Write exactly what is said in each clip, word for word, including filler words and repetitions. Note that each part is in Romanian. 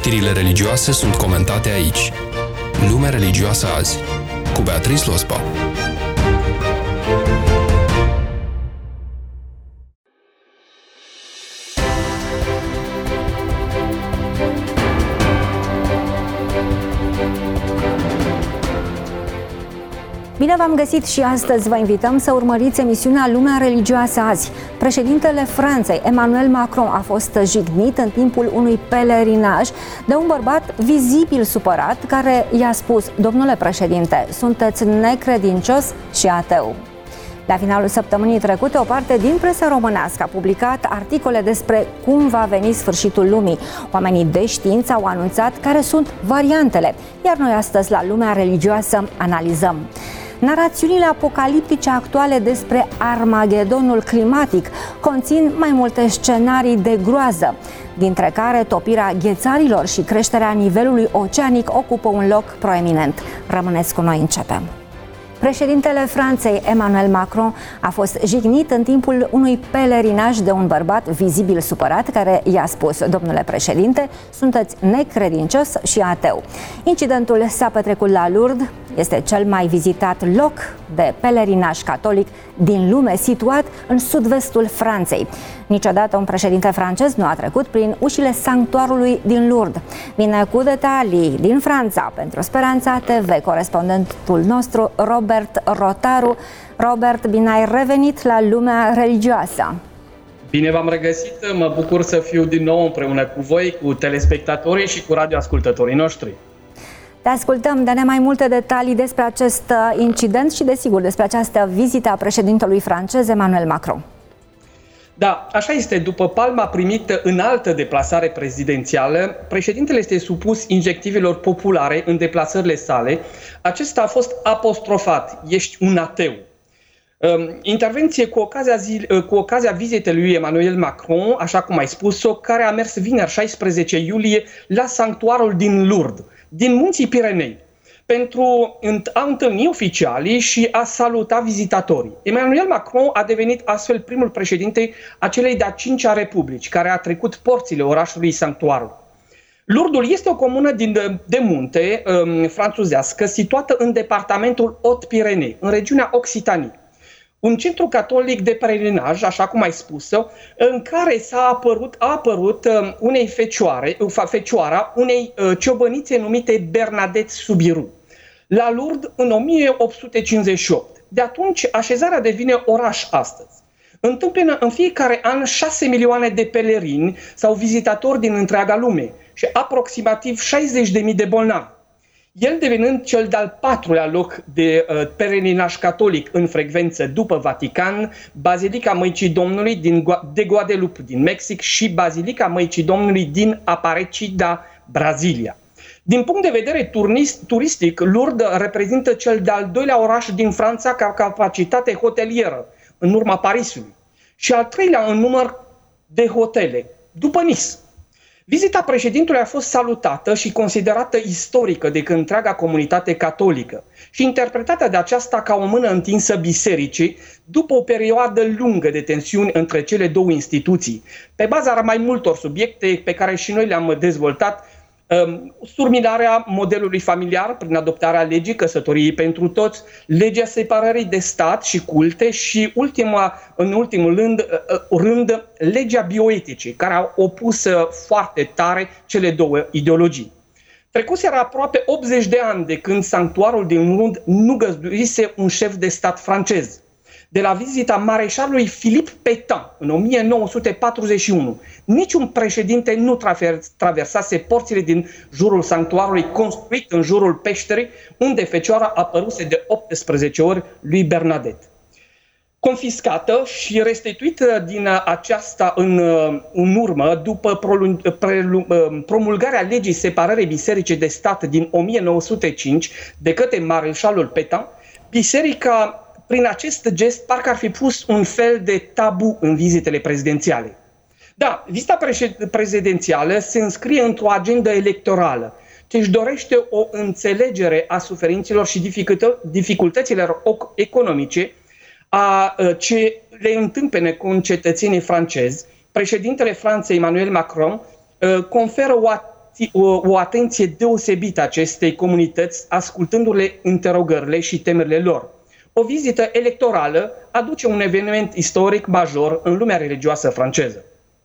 Știrile religioase sunt comentate aici. Lumea religioasă azi, cu Beatrice Lospa. Bine v-am găsit și astăzi vă invităm să urmăriți emisiunea Lumea religioasă azi. Președintele Franței, Emmanuel Macron, a fost jignit în timpul unui pelerinaj de un bărbat vizibil supărat care i-a spus: domnule președinte, sunteți necredincios și ateu. La finalul săptămânii trecute, o parte din presa românească a publicat articole despre cum va veni sfârșitul lumii. Oamenii de știință au anunțat care sunt variantele, iar noi astăzi la Lumea religioasă analizăm. Narațiunile apocaliptice actuale despre Armagedonul climatic conțin mai multe scenarii de groază, dintre care topirea ghețarilor și creșterea nivelului oceanic ocupă un loc proeminent. Rămâneți cu noi, începem. Președintele Franței, Emmanuel Macron, a fost jignit în timpul unui pelerinaj de un bărbat vizibil supărat care i-a spus: domnule președinte, sunteți necredincios și ateu. Incidentul s-a petrecut la Lourdes, este cel mai vizitat loc de pelerinaj catolic din lume, situat în sud-vestul Franței. Niciodată un președinte francez nu a trecut prin ușile sanctuarului din Lourdes. Vine cu detalii din Franța pentru Speranța T V corespondentul nostru Robert Rotaru. Robert, bine ai revenit la Lumea religioasă. Bine v-am regăsit, mă bucur să fiu din nou împreună cu voi, cu telespectatorii și cu radioascultătorii noștri. Te ascultăm, dă-ne mai multe detalii despre acest incident și, desigur, despre această vizită a președintelui francez Emmanuel Macron. Da, așa este. După palma primită în altă deplasare prezidențială, președintele este supus injectivelor populare în deplasările sale. Acesta a fost apostrofat: ești un ateu. Intervenție cu ocazia, zi, cu ocazia vizitei lui Emmanuel Macron, așa cum ai spus-o, care a mers vineri șaisprezece iulie la sanctuarul din Lourdes, din Munții Pirenei, pentru a întâlni oficialii și a saluta vizitatorii. Emmanuel Macron a devenit astfel primul președinte a celei de-a cincea republici, care a trecut porțile orașului sanctuarul. Lourdes este o comună din, de munte um, franțuzească situată în departamentul Haute-Pyrénées, în regiunea Occitanie. Un centru catolic de pelerinaj, așa cum ai spus-o, în care s-a apărut, a apărut um, unei fecioare, fecioara unei uh, ciobănițe numite Bernadette Soubirous, la Lourdes în o mie opt sute cincizeci și opt. De atunci, așezarea devine oraș astăzi. Întâmplă în fiecare an șase milioane de pelerini sau vizitatori din întreaga lume și aproximativ șaizeci de mii de bolnavi. El devinând cel de-al patrulea loc de uh, pelerinaj catolic în frecvență după Vatican, Bazilica Măicii Domnului din, de Guadeloupe din Mexic și Bazilica Măicii Domnului din Aparecida, Brazilia. Din punct de vedere turnist, turistic, Lourdes reprezintă cel de-al doilea oraș din Franța ca capacitate hotelieră, în urma Parisului, și al treilea în număr de hotele, după Nice. Vizita președintelui a fost salutată și considerată istorică de întreaga comunitate catolică și interpretată de aceasta ca o mână întinsă bisericii după o perioadă lungă de tensiuni între cele două instituții, pe baza mai multor subiecte pe care și noi le-am dezvoltat: surminarea modelului familiar prin adoptarea legii căsătoriei pentru toți, legea separării de stat și culte și, ultima, în ultimul rând, rând, legea bioeticii, care a opus foarte tare cele două ideologii. Trecuseră aproape optzeci de ani de când sanctuarul din Lourdes nu găzduise un șef de stat francez. De la vizita mareșalului Philippe Pétain în o mie nouă sute patruzeci și unu, niciun președinte nu traversase porțile din jurul sanctuarului construit în jurul peșterii, unde fecioara apăruse de optsprezece ori lui Bernadette. Confiscată și restituită din aceasta în, în urmă, după promulgarea legii separării bisericii de stat din o mie nouă sute cinci de către mareșalul Pétain, biserica, prin acest gest, parcă ar fi pus un fel de tabu în vizitele prezidențiale. Da, vizita prezidențială se înscrie într-o agendă electorală, ce își dorește o înțelegere a suferințelor și dificultăților economice a ce le întâmpină concetățenii francezi. Președintele Franței, Emmanuel Macron, conferă o o, o atenție deosebită acestei comunități, ascultându-le interogările și temerile lor. O vizită electorală aduce un eveniment istoric major în lumea religioasă franceză.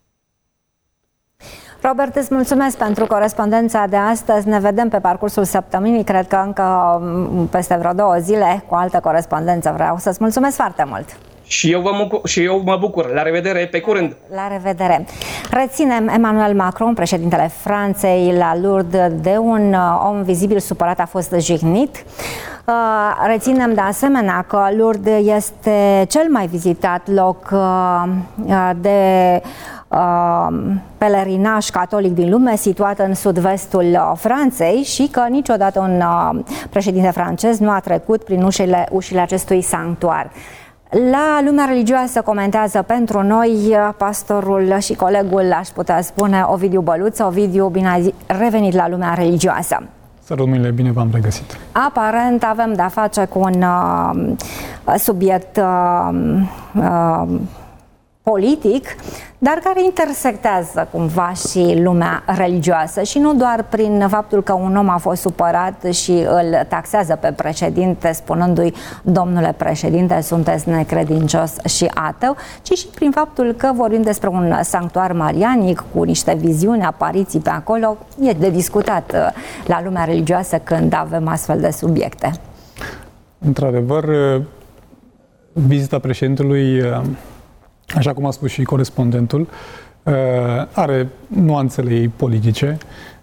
Robert, îți mulțumesc pentru corespondența de astăzi. Ne vedem pe parcursul săptămânii, cred că încă peste vreo două zile, cu altă corespondență. Vreau să-ți mulțumesc foarte mult. Și eu, vă, și eu mă bucur. La revedere, pe curând! La revedere! Reținem Emmanuel Macron, președintele Franței, la Lourdes, de un om vizibil supărat a fost jignit. Reținem de asemenea că Lourdes este cel mai vizitat loc de pelerinaj catolic din lume, situat în sud-vestul Franței, și că niciodată un președinte francez nu a trecut prin ușile, ușile acestui sanctuar. La Lumea Religioasă comentează pentru noi pastorul și colegul, aș putea spune, Ovidiu Băluță. Ovidiu, bine ai revenit la Lumea Religioasă. Sărămâile, bine v-am regăsit. Aparent avem de-a face cu un uh, subiect uh, uh, politic, dar care intersectează cumva și lumea religioasă, și nu doar prin faptul că un om a fost supărat și îl taxează pe președinte spunându-i: domnule președinte, sunteți necredincios și ateu, ci și prin faptul că vorbim despre un sanctuar marianic cu niște viziuni, apariții pe acolo. E de discutat la lumea religioasă când avem astfel de subiecte. Într-adevăr, vizita președintelui, așa cum a spus și corespondentul, are nuanțele ei politice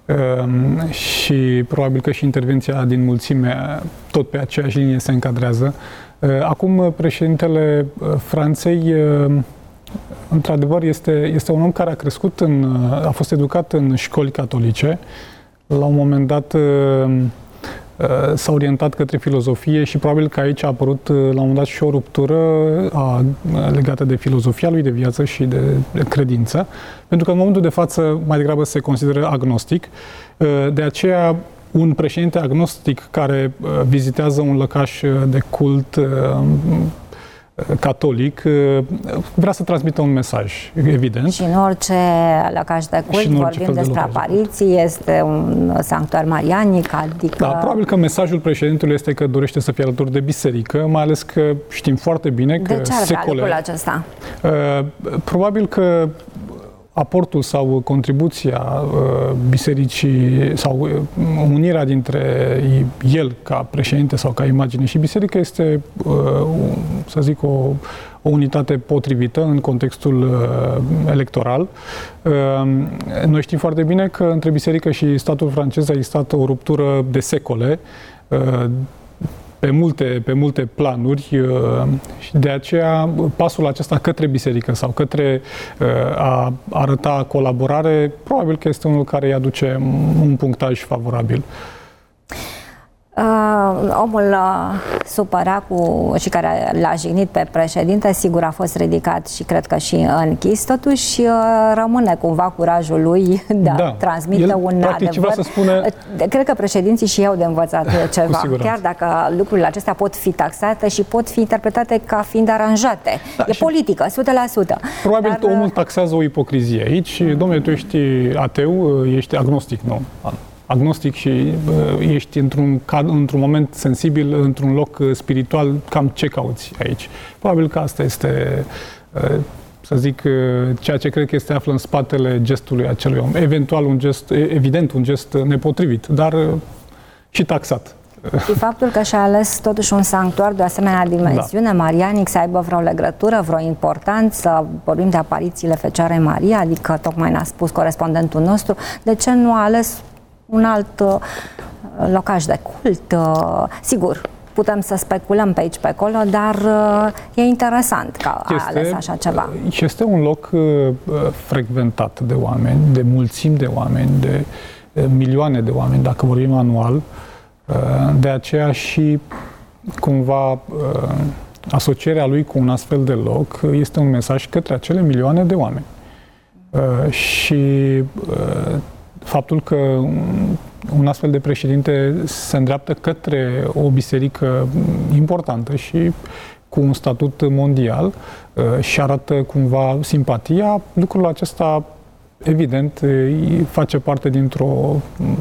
și probabil că și intervenția din mulțime tot pe aceeași linie se încadrează. Acum, președintele Franței, într-adevăr, este, este un om care a crescut, în, a fost educat în școli catolice. La un moment dat s-a orientat către filozofie și probabil că aici a apărut la un moment dat și o ruptură a, legată de filozofia lui de viață și de, de credință, pentru că în momentul de față mai degrabă se consideră agnostic. De aceea, un președinte agnostic care vizitează un lăcaș de cult catolic vrea să transmită un mesaj, evident. Și în orice lăcaș de cult vorbim despre de apariții, este un sanctuar marianic, adică... Da, probabil că mesajul președintelui este că dorește să fie alături de biserică, mai ales că știm foarte bine că de ce ar vrea secole... lucrul acesta? Uh, probabil că aportul sau contribuția uh, bisericii sau uh, unirea dintre el ca președinte sau ca imagine și biserică este, uh, să zic, o, o unitate potrivită în contextul uh, electoral. Uh, noi știm foarte bine că între biserică și statul francez a existat o ruptură de secole, uh, pe multe, pe multe planuri, și de aceea pasul acesta către biserică sau către a arăta colaborare, probabil că este unul care îi aduce un punctaj favorabil. Uh, omul uh, supărat cu, și care l-a jignit pe președinte, sigur a fost ridicat și cred că și închis, totuși uh, rămâne cumva curajul lui de a da. transmite El, un practic, adevăr. Să spune... Cred că președinții și eu de învățat ceva, chiar dacă lucrurile acestea pot fi taxate și pot fi interpretate ca fiind aranjate. Da, e politică, o sută la sută. Probabil Dar... că omul taxează o ipocrizie aici. Mm. Dom'le, tu ești ateu, ești agnostic, nu? agnostic și uh, ești într-un, într-un moment sensibil, într-un loc spiritual, cam ce cauți aici? Probabil că asta este, uh, să zic, uh, ceea ce cred că este află în spatele gestului acelui om. Eventual un gest, evident, un gest nepotrivit, dar uh, și taxat. Și faptul că și-a ales totuși un sanctuar de o asemenea dimensiune, da. marianic, să aibă vreo legătură, vreo importanță, vorbim de aparițiile Fecioarei Maria, adică tocmai ne-a spus corespondentul nostru, de ce nu a ales un alt uh, locaș de cult? Uh, sigur, putem să speculăm pe aici, pe acolo, dar uh, e interesant că a este, ales așa ceva. Este un loc uh, frecventat de oameni, de mulțimi de oameni, de uh, milioane de oameni, dacă vorbim anual. Uh, de aceea și cumva uh, asocierea lui cu un astfel de loc este un mesaj către acele milioane de oameni. Uh, și uh, faptul că un astfel de președinte se îndreaptă către o biserică importantă și cu un statut mondial și arată cumva simpatia, lucrul acesta evident, face parte dintr-o,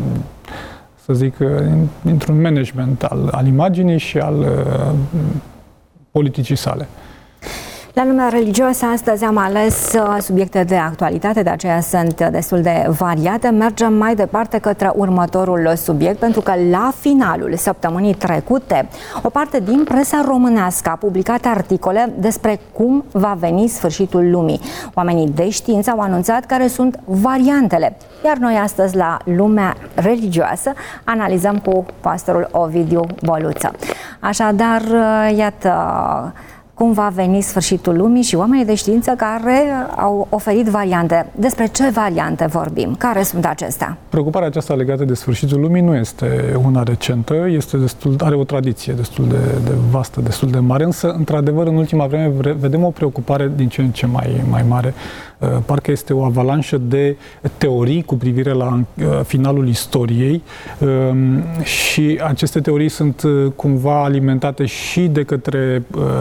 să zic, dintr-un management al, al imaginii și al uh, politicii sale. La lumea religioasă, astăzi am ales subiecte de actualitate, de aceea sunt destul de variate. Mergem mai departe către următorul subiect, pentru că la finalul săptămânii trecute, o parte din presa românească a publicat articole despre cum va veni sfârșitul lumii. Oamenii de știință au anunțat care sunt variantele, iar noi astăzi la lumea religioasă analizăm cu pastorul Ovidiu Boluță. Așadar, iată cum va veni sfârșitul lumii și oamenii de știință care au oferit variante. Despre ce variante vorbim? Care sunt acestea? Preocuparea aceasta legată de sfârșitul lumii nu este una recentă, este destul, are o tradiție destul de, de vastă, destul de mare, însă, într-adevăr, în ultima vreme vedem o preocupare din ce în ce mai, mai mare. Parcă este o avalanșă de teorii cu privire la finalul istoriei și aceste teorii sunt cumva alimentate și de către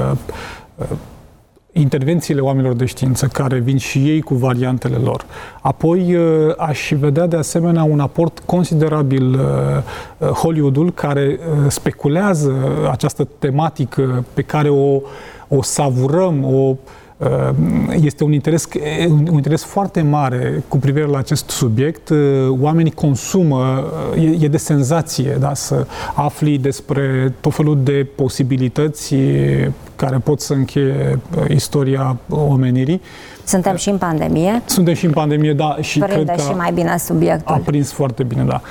intervențiile oamenilor de știință, care vin și ei cu variantele lor. Apoi aș vedea de asemenea un aport considerabil Hollywoodul, care speculează această tematică pe care o, o savurăm, o este un interes, un interes foarte mare cu privire la acest subiect. Oamenii consumă, e, e de senzație, da, să afli despre tot felul de posibilități care pot să încheie istoria omenirii. Suntem și în pandemie. Suntem și în pandemie, da. Și prinde cred că și mai bine subiectul. A prins foarte bine, da.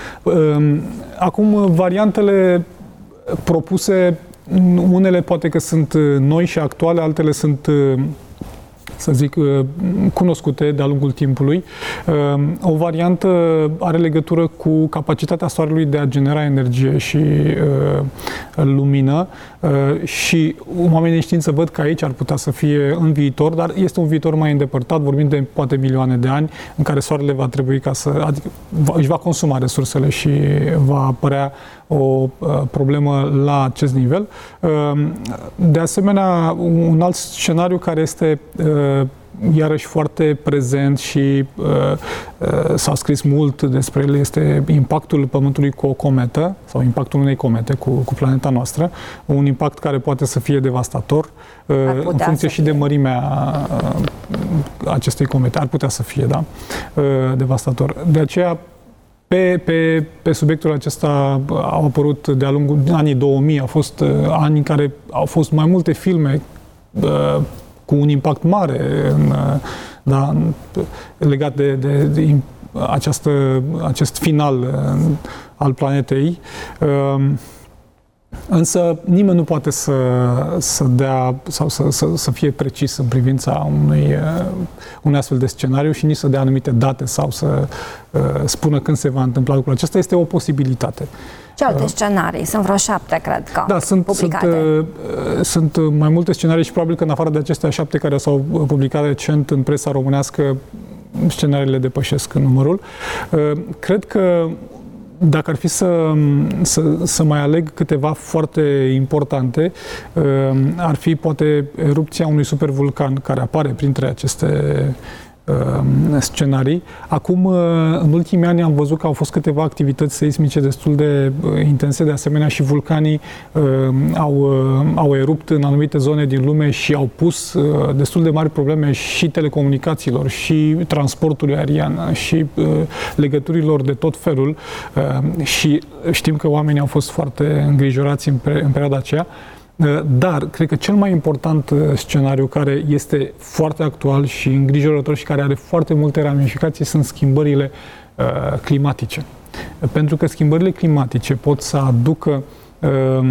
Acum, variantele propuse, unele poate că sunt noi și actuale, altele sunt, să zic, cunoscute de-a lungul timpului. O variantă are legătură cu capacitatea Soarelui de a genera energie și lumină și oamenii de știință văd că aici ar putea să fie în viitor, dar este un viitor mai îndepărtat, vorbim de poate milioane de ani, în care Soarele va trebui ca să, adică își va consuma resursele și va apărea o problemă la acest nivel. De asemenea, un alt scenariu care este iarăși foarte prezent și uh, uh, s-a scris mult despre el este impactul Pământului cu o cometă sau impactul unei comete cu, cu planeta noastră, un impact care poate să fie devastator uh, în funcție și de mărimea uh, acestei comete. Ar putea să fie, da, uh, devastator. De aceea, Pe, pe, pe subiectul acesta au apărut de-a lungul anii două mii, au fost uh, ani în care au fost mai multe filme uh, cu un impact mare în, uh, da, legat de, de, de această, acest final uh, al planetei. Uh, Însă nimeni nu poate să, să dea sau să, să, să fie precis în privința unui, unui astfel de scenariu și nici să dea anumite date sau să uh, spună când se va întâmpla lucrul acesta. Este o posibilitate. Ce alte uh, scenarii? Sunt vreo șapte, cred că, da, sunt, publicate. Sunt, uh, sunt mai multe scenarii și probabil că în afară de acestea șapte care s-au publicat recent în presa românească, scenariile depășesc numărul. Uh, cred că dacă ar fi să, să, să mai aleg câteva foarte importante, ar fi poate erupția unui supervulcan care apare printre aceste scenarii. Acum, în ultimii ani am văzut că au fost câteva activități seismice destul de intense, de asemenea și vulcanii au, au erupt în anumite zone din lume și au pus destul de mari probleme și telecomunicațiilor, și transportului aerian, și legăturilor de tot felul și știm că oamenii au fost foarte îngrijorați în, în perioada aceea. Dar, cred că cel mai important scenariu care este foarte actual și îngrijorător și care are foarte multe ramificații sunt schimbările uh, climatice. Pentru că schimbările climatice pot să aducă, uh,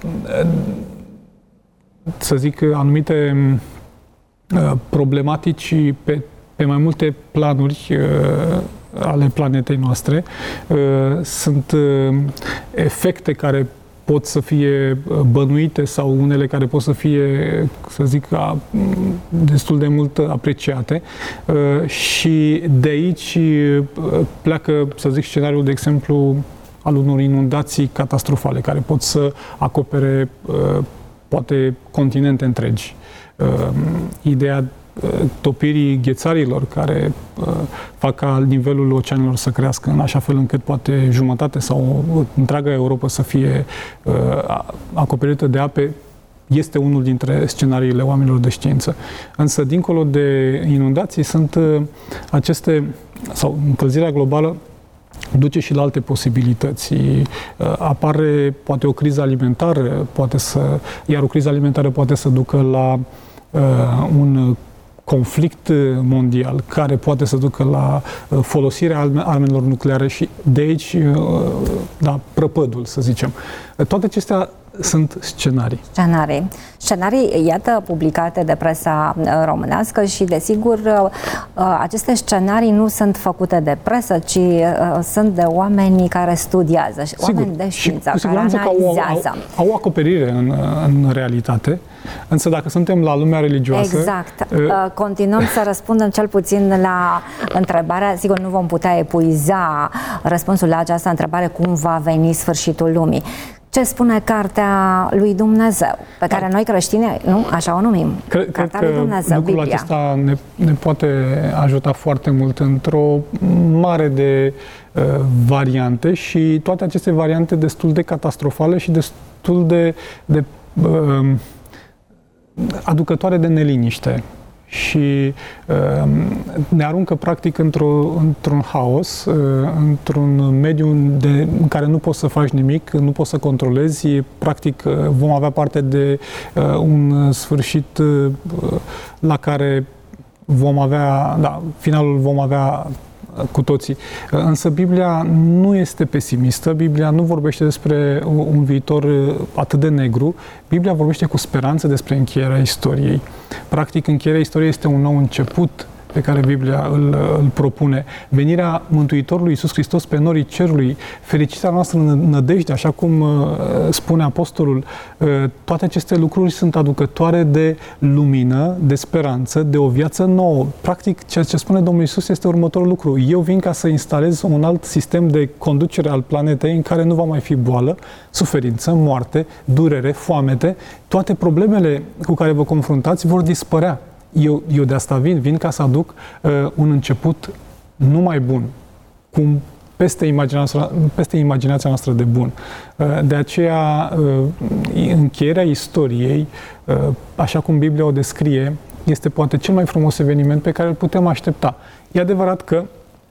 să zic, anumite uh, problematici pe, pe mai multe planuri uh, ale planetei noastre. Uh, sunt uh, efecte care pot să fie bănuite sau unele care pot să fie, să zic, destul de mult apreciate. Și de aici pleacă, să zic, scenariul, de exemplu, al unor inundații catastrofale, care pot să acopere, poate, continente întregi. Ideea topirii ghețarilor care fac ca nivelul oceanelor să crească în așa fel încât poate jumătate sau întreaga Europa să fie acoperită de ape, este unul dintre scenariile oamenilor de știință. Însă, dincolo de inundații, sunt aceste, sau încălzirea globală duce și la alte posibilități. Apare poate o criză alimentară, poate să, iar o criză alimentară poate să ducă la uh, un conflict mondial care poate să ducă la folosirea armelor nucleare și de aici, da, prăpădul, să zicem. Toate acestea sunt scenarii. Scenarii. Scenarii, iată, publicate de presa românească și, desigur, aceste scenarii nu sunt făcute de presă, ci sunt de oamenii care studiază, Sigur. oameni de știință, și cu care analizează. Că au, au, au acoperire în, în realitate, însă dacă suntem la lumea religioasă... Exact. Uh, Continuăm să răspundem cel puțin la întrebarea, sigur nu vom putea epuiza răspunsul la această întrebare, cum va veni sfârșitul lumii. Ce spune Cartea lui Dumnezeu, pe care da. noi creștini, nu, așa o numim, Cred, Cartea cred lui Dumnezeu, lucrul Biblia. acesta ne, ne poate ajuta foarte mult într-o mare de uh, variante și toate aceste variante destul de catastrofale și destul de, de uh, aducătoare de neliniște. Și uh, ne aruncă practic într-o, într-un haos, uh, într-un mediu de, în care nu poți să faci nimic, nu poți să controlezi, practic uh, vom avea parte de uh, un sfârșit uh, la care vom avea, da, finalul vom avea cu toții. Însă Biblia nu este pesimistă, Biblia nu vorbește despre un viitor atât de negru, Biblia vorbește cu speranță despre încheierea istoriei. Practic, încheierea istoriei este un nou început pe care Biblia îl, îl propune. Venirea Mântuitorului Iisus Hristos pe norii cerului, fericirea noastră în nădejde, așa cum uh, spune Apostolul, uh, toate aceste lucruri sunt aducătoare de lumină, de speranță, de o viață nouă. Practic, ceea ce spune Domnul Iisus este următorul lucru. Eu vin ca să instalez un alt sistem de conducere al planetei în care nu va mai fi boală, suferință, moarte, durere, foamete. Toate problemele cu care vă confruntați vor dispărea. Eu, eu de asta vin, vin ca să aduc uh, un început numai bun, cum peste imaginația, peste imaginația noastră de bun. Uh, de aceea, uh, încheierea istoriei, uh, așa cum Biblia o descrie, este poate cel mai frumos eveniment pe care îl putem aștepta. E adevărat că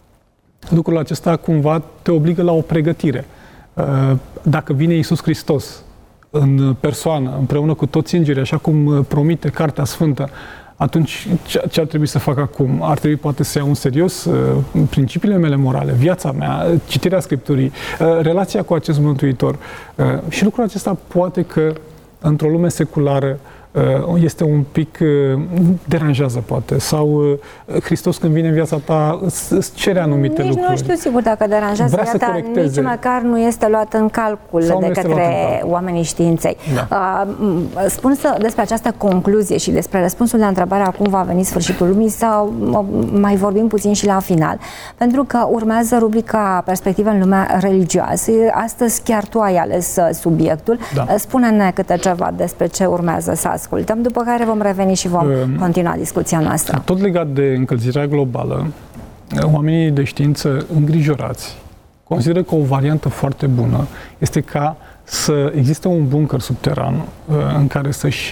lucrul acesta cumva te obligă la o pregătire. Uh, dacă vine Iisus Hristos în persoană, împreună cu toți îngerii, așa cum promite Cartea Sfântă, atunci ce ar trebui să fac acum? Ar trebui poate să iau în serios uh, principiile mele morale, viața mea, citirea Scripturii, uh, relația cu acest Mântuitor. Uh, și lucrul acesta poate că într-o lume seculară uh, este un pic uh, deranjează poate. Sau uh, Hristos când vine în viața ta îți, îți cere anumite nici lucruri. Nu știu sigur dacă deranjează, Vrea să nici măcar nu este luat în calcul sau de către oamenii științei. Da. Uh, spun să, despre această concluzie și despre răspunsul la întrebarea cum va veni sfârșitul lumii, sau mai vorbim puțin și la final. Pentru că urmează rubrica Perspective în lumea religioasă. Astăzi chiar tu ai ales subiectul. Da. Spune-ne câte ceva despre ce urmează să ascultăm, după care vom reveni și vom um, continua discuția noastră. Tot legat de încălzirea globală, oamenii de știință îngrijorați consideră că o variantă foarte bună este ca să existe un bunker subteran în care să-și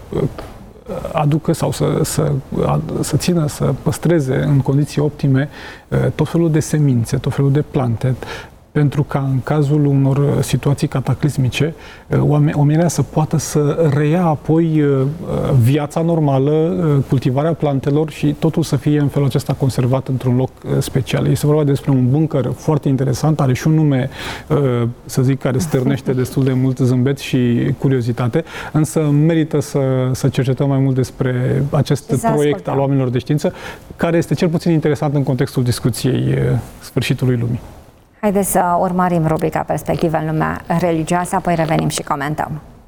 aducă sau să, să, să țină, să păstreze în condiții optime tot felul de semințe, tot felul de plante, pentru ca în cazul unor situații cataclismice, omenirea să poată să reia apoi viața normală, cultivarea plantelor și totul să fie în felul acesta conservat într-un loc special. Este vorba despre un bunker foarte interesant, are și un nume, să zic, care stârnește destul de mult zâmbet și curiozitate, însă merită să, să cercetăm mai mult despre acest proiect al oamenilor de știință, care este cel puțin interesant în contextul discuției sfârșitului lumii. Haideți să urmărim rubrica Perspective în lumea religioasă, apoi revenim și comentăm.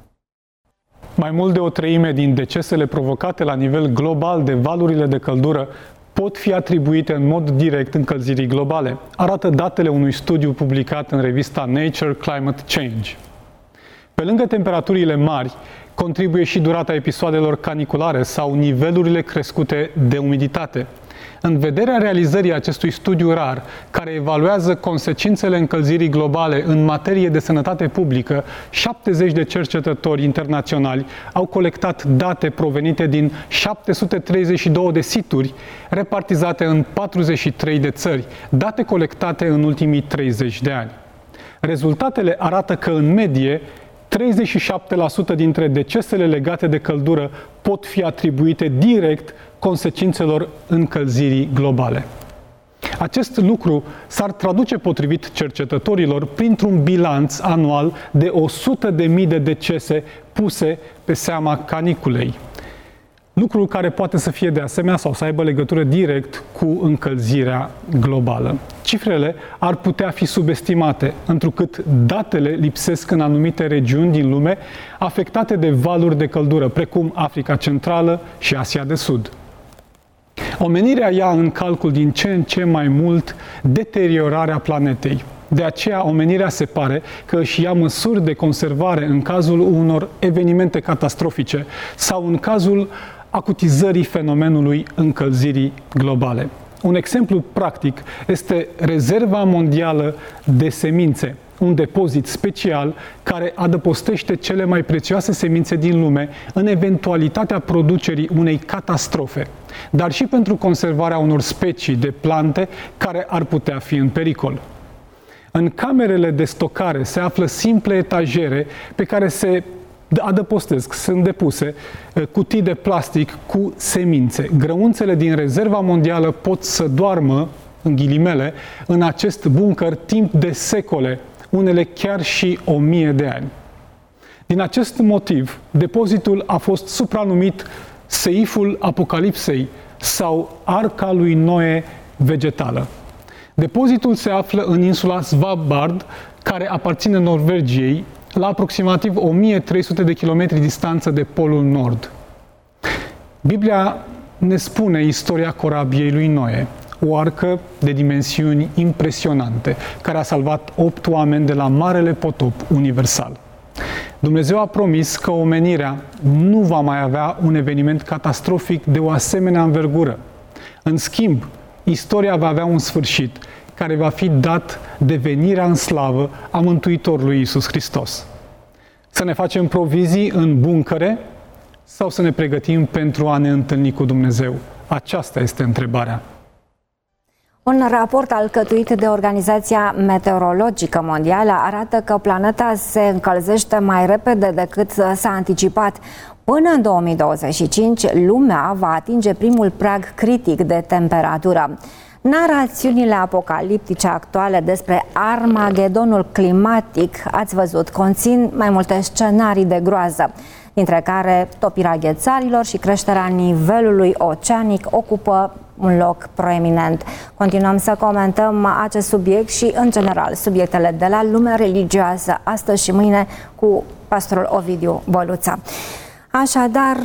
Mai mult de o treime din decesele provocate la nivel global de valurile de căldură pot fi atribuite în mod direct încălzirii globale, arată datele unui studiu publicat în revista Nature Climate Change. Pe lângă temperaturile mari, Contribuie și durata episoadelor caniculare sau nivelurile crescute de umiditate. În vederea realizării acestui studiu rar, care evaluează consecințele încălzirii globale în materie de sănătate publică, șaptezeci de cercetători internaționali au colectat date provenite din șapte sute treizeci și două de situri repartizate în patruzeci și trei de țări, date colectate în ultimii treizeci de ani. Rezultatele arată că, în medie, treizeci și șapte la sută dintre decesele legate de căldură pot fi atribuite direct consecințelor încălzirii globale. Acest lucru s-ar traduce, potrivit cercetătorilor, printr-un bilanț anual de o sută de mii de decese puse pe seama caniculei. Lucru care poate să fie de asemenea sau să aibă legătură direct cu încălzirea globală. Cifrele ar putea fi subestimate, întrucât datele lipsesc în anumite regiuni din lume afectate de valuri de căldură, precum Africa Centrală și Asia de Sud. Omenirea ia în calcul din ce în ce mai mult deteriorarea planetei. De aceea, omenirea se pare că își ia măsuri de conservare în cazul unor evenimente catastrofice sau în cazul acutizării fenomenului încălzirii globale. Un exemplu practic este Rezerva Mondială de Semințe, un depozit special care adăpostește cele mai prețioase semințe din lume în eventualitatea producerii unei catastrofe, dar și pentru conservarea unor specii de plante care ar putea fi în pericol. În camerele de stocare se află simple etajere pe care se adăpostesc, sunt depuse cutii de plastic cu semințe. Grăunțele din Rezerva Mondială pot să doarmă, în ghilimele, în acest buncăr timp de secole, unele chiar și o mie de ani. Din acest motiv, depozitul a fost supranumit Seiful Apocalipsei sau Arca lui Noe vegetală. Depozitul se află în insula Svalbard, care aparține Norvegiei, la aproximativ o mie trei sute de kilometri distanță de Polul Nord. Biblia ne spune istoria corabiei lui Noe, o arcă de dimensiuni impresionante, care a salvat opt oameni de la marele potop universal. Dumnezeu a promis că omenirea nu va mai avea un eveniment catastrofic de o asemenea învergură. În schimb, istoria va avea un sfârșit, care va fi dat de venirea în slavă a Mântuitorului Iisus Hristos. Să ne facem provizii în buncăre sau să ne pregătim pentru a ne întâlni cu Dumnezeu? Aceasta este întrebarea. Un raport alcătuit de Organizația Meteorologică Mondială arată că planeta se încălzește mai repede decât s-a anticipat. Până în două mii douăzeci și cinci, lumea va atinge primul prag critic de temperatură. Narațiunile apocaliptice actuale despre Armagedonul climatic, ați văzut, conțin mai multe scenarii de groază, dintre care topirea ghețarilor și creșterea nivelului oceanic ocupă un loc proeminent. Continuăm să comentăm acest subiect și, în general, subiectele de la lumea religioasă, astăzi și mâine, cu pastorul Ovidiu Boluța. Așadar,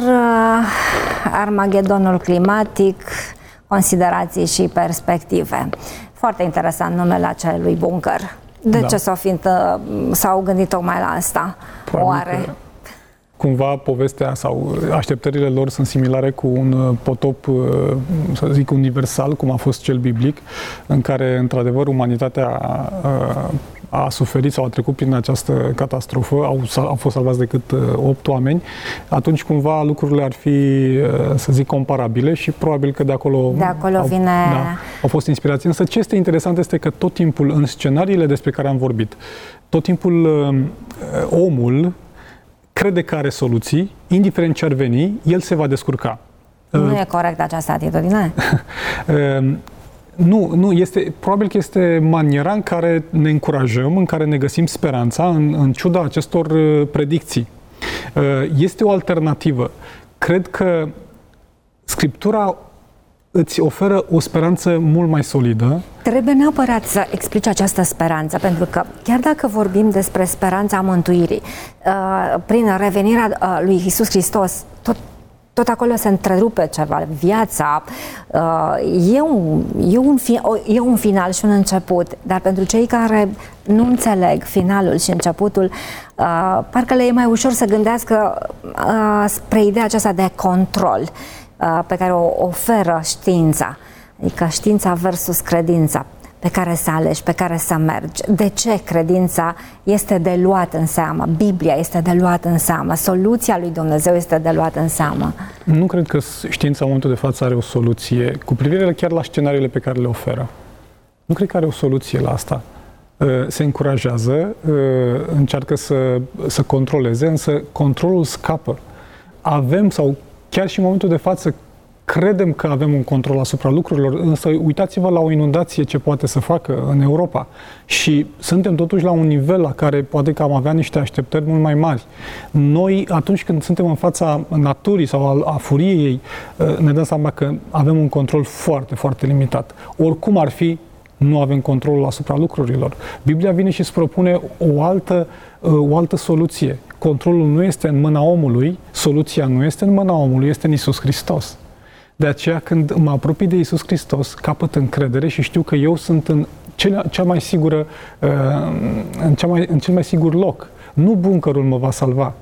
Armagedonul climatic, considerații și perspective. Foarte interesant numele acelui buncăr. De da. ce s-au, fiintă, s-au gândit tocmai la asta? Oare? Cumva povestea sau așteptările lor sunt similare cu un potop, să zic, universal, cum a fost cel biblic, în care, într-adevăr, umanitatea a suferit sau a trecut prin această catastrofă, au, au fost salvați decât opt oameni. Atunci, cumva, lucrurile ar fi, să zic, comparabile și probabil că de acolo, de acolo au, vine... da, au fost inspirații. Însă ce este interesant este că tot timpul, în scenariile despre care am vorbit, tot timpul omul crede că are soluții, indiferent ce ar veni, el se va descurca. Nu e corect această atitudine? Nu, nu, este, probabil că este maniera în care ne încurajăm, în care ne găsim speranța, în, în ciuda acestor predicții. Este o alternativă. Cred că Scriptura îți oferă o speranță mult mai solidă. Trebuie neapărat să explici această speranță, pentru că chiar dacă vorbim despre speranța mântuirii, prin revenirea lui Iisus Hristos, tot tot acolo se întrerupe ceva, viața. E un, e, un fi, e un final și un început, dar pentru cei care nu înțeleg finalul și începutul, parcă le e mai ușor să gândească spre ideea aceasta de control pe care o oferă știința, adică știința versus credința pe care să alegi, pe care să mergi. De ce credința este de luat în seamă? Biblia este de luat în seamă? Soluția lui Dumnezeu este de luat în seamă? Nu cred că știința în momentul de față are o soluție cu privire chiar la scenariile pe care le oferă. Nu cred că are o soluție la asta. Se încurajează, încearcă să, să controleze, însă controlul scapă. Avem, sau chiar și în momentul de față, credem că avem un control asupra lucrurilor, însă uitați-vă la o inundație ce poate să facă în Europa și suntem totuși la un nivel la care poate că am avea niște așteptări mult mai mari. Noi, atunci când suntem în fața naturii sau a, a furiei ei, ne dăm seama că avem un control foarte, foarte limitat. Oricum ar fi, nu avem controlul asupra lucrurilor. Biblia vine și îți propune o altă, o altă soluție. Controlul nu este în mâna omului, soluția nu este în mâna omului, este în Iisus Hristos. De aceea, când mă apropii de Iisus Hristos, capăt încredere și știu că eu sunt în cea, cea mai sigură, în, cea mai, în cel mai sigur loc. Nu buncărul mă va salva,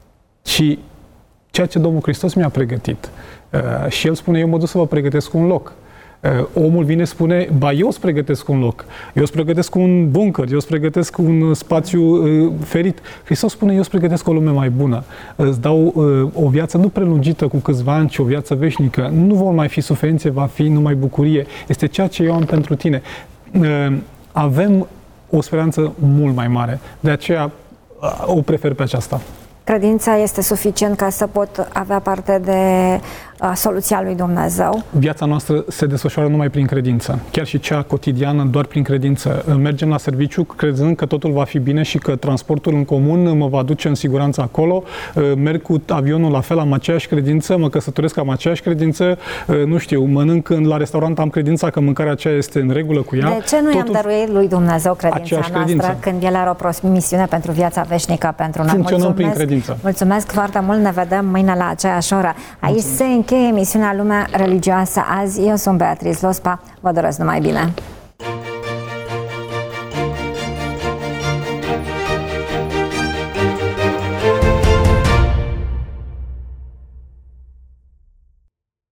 ci ceea ce Domnul Hristos mi-a pregătit. Și El spune, eu mă duc să vă pregătesc un loc. Omul vine, spune, ba eu îți pregătesc un loc, eu îți pregătesc un bunker, eu îți pregătesc un spațiu uh, ferit. Hristos spune, eu îți pregătesc o lume mai bună, îți dau uh, o viață nu prelungită cu câțiva ani, ci o viață veșnică. Nu vor mai fi suferințe, va fi numai bucurie. Este ceea ce eu am pentru tine. Uh, avem o speranță mult mai mare. De aceea uh, o prefer pe aceasta. Credința este suficient ca să pot avea parte de uh, soluția lui Dumnezeu? Viața noastră se desfășoară numai prin credință. Chiar și cea cotidiană, doar prin credință. Mergem la serviciu crezând că totul va fi bine și că transportul în comun mă va duce în siguranță acolo. Merg cu avionul la fel, am aceeași credință, mă căsătoresc, am aceeași credință, nu știu, mănânc la restaurant, am credința că mâncarea aceea este în regulă cu ea. De ce nu i-am dăruit lui Dumnezeu credința noastră credință. Când El are o promisiune pentru viața veșnică pentru noi? Funcționăm prin credință. Mulțumesc foarte mult, ne vedem mâine la aceeași oră. Aici Mulțumesc. Se încheie emisiunea Lumea Religioasă azi. Eu sunt Beatrice Lospa, vă doresc numai bine.